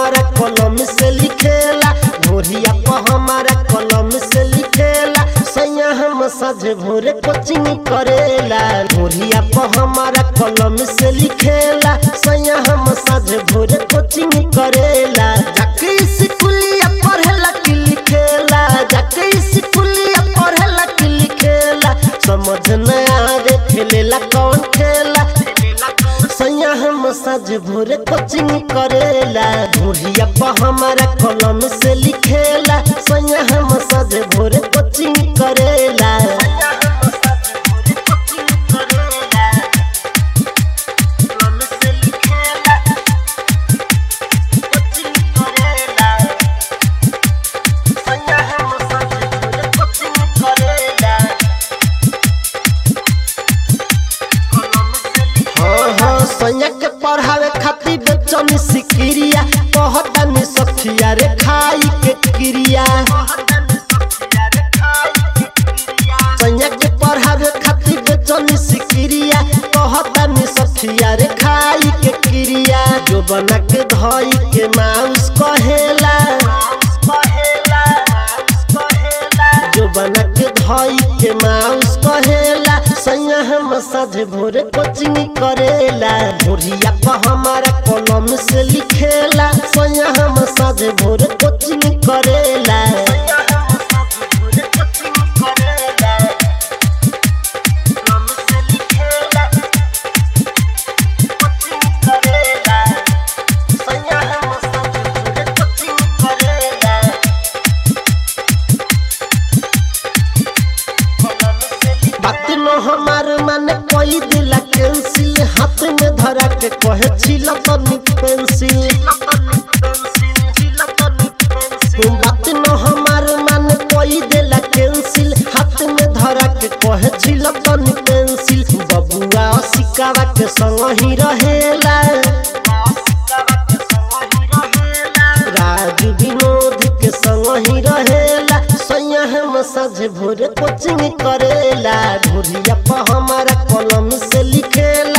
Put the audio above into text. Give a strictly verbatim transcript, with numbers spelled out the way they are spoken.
हमारा कलम से लिखेला ढोरिया पर हमारा कलम से लिखेला सैया हम साझे भोरे कोचिंग करेला ढोरिया पर हमारा कलम से लिखेला सैया हम साझे भोरे कोचिंग करेला जाके स्कूलिया पढ़ेला कि लिखेला जाके स्कूलिया पढ़ेला कि लिखेला समझ न आवे खेलेला कौन खेला सैया हम साझे भोरे कोचिंग करेला ढोरिया पर हमारा कलम से लिखेला सैया हम साझे भोरे कोचिंग करेला सैया के पढ़ावे खातिर बेचनी सिकिरिया कहतनी सखिया रे खाई के क्रिया सैया के पढ़ावे खातिर बेचनी सिकिरिया कहतनी सखिया रे खाई के क्रिया जो बना के धई के माउस कहेला जो बना के धई के माउस कहेला सैया हम साझे भोरे कोचिंग करेला ढोरिया पर हमारा कलम से लिखेला सैया हम साझे भोरे कोचिंग करेला हमार मन कोई दिला कैंसिल हाथ में धरा के कहे छिला तनी पेंसिल बात न हमार मन कोई दिला कैंसिल हाथ में धरा के कहे छिला तनी पेंसिल बबुआ सिकावा के संग ही रहेला राजू विनोद के संग ही रहेला सैया हम साझे भोरे कोचिंग करेला ढोरिया पर हमारा कलम से लिखेला